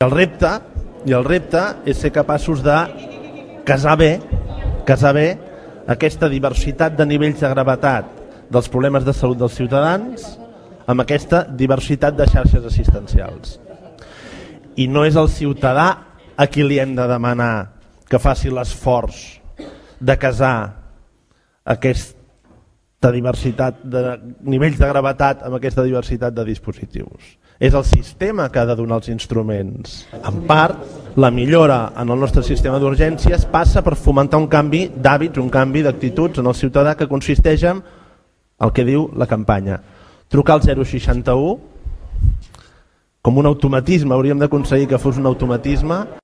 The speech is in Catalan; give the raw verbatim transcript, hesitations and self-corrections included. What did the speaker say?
El repte, i el repte és ser capaços de casar bé, casar bé aquesta diversitat de nivells de gravetat dels problemes de salut dels ciutadans amb aquesta diversitat de xarxes assistencials. I no és el ciutadà a qui li hem de demanar que faci l'esforç de casar aquesta diversitat de nivells de gravetat amb aquesta diversitat de dispositius. És el sistema que ha de donar els instruments. En part, la millora en el nostre sistema d'urgències passa per fomentar un canvi d'hàbits, un canvi d'actituds en el ciutadà que consisteix en el que diu la campanya. Trucar al zero seixanta u com un automatisme, hauríem d'aconseguir que fos un automatisme.